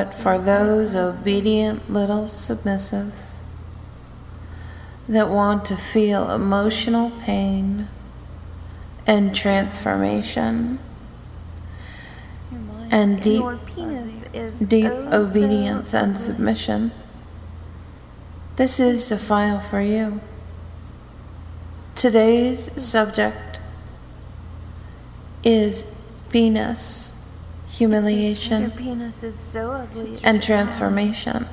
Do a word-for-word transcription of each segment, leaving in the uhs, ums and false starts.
but for those obedient little submissives that want to feel emotional pain and transformation and deep, deep obedience and submission. This is the file for you. Today's subject is penis, humiliation, Your penis is so ugly and transformation.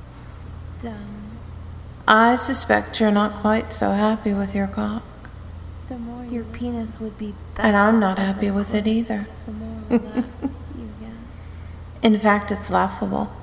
I suspect you're not quite so happy with your cock. The more your penis would be better. And I'm not happy with it either. The more relaxed you get. In fact, it's laughable.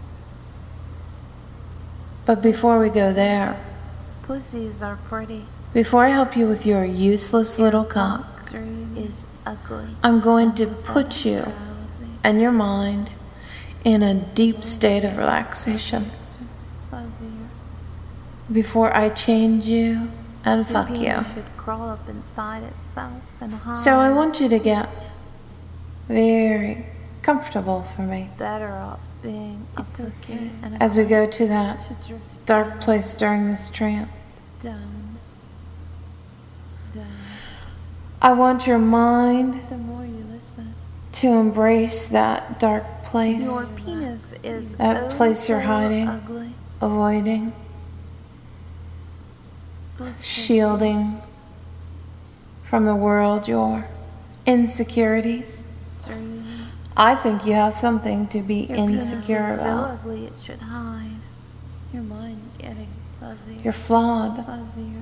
But before we go there, Pussies are pretty. before I help you with your useless little cock, Is ugly. I'm going to put you and your mind in a deep state of relaxation Fuzzier. before I change you and fuck Your you. penis should crawl up inside itself and hide. So I want you to get very comfortable for me Better off being a It's pussy okay. and a as we go to that to drift dark place during this trance. down, down. I want your mind The more you listen, to embrace that dark place, your penis is That oh place you're so hiding. ugly. avoiding, Pussy. shielding from the world your insecurities. Dreaming. I think you have something to be Your insecure penis is so about. ugly it should hide. Your mind getting fuzzier. You're flawed. fuzzier.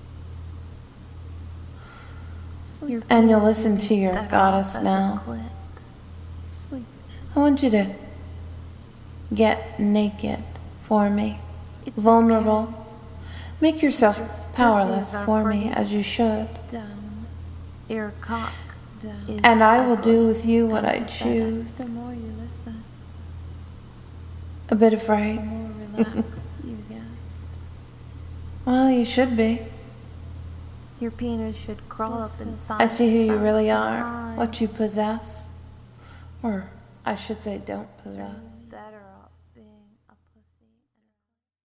Your And you'll penis listen would to be your better goddess off as a now. clit. Sleep. I want you to get naked for me, It's vulnerable. Make yourself powerless Pussies are for me pretty. as you should. Down. Your cock down. Is And I will ugly do with you what I and pathetic. choose. The more you listen, A bit the afraid. more relaxed you get. Well, you should be. Your penis should crawl up inside. I see who you itself really and are, hide. what you possess. Or I should say don't possess.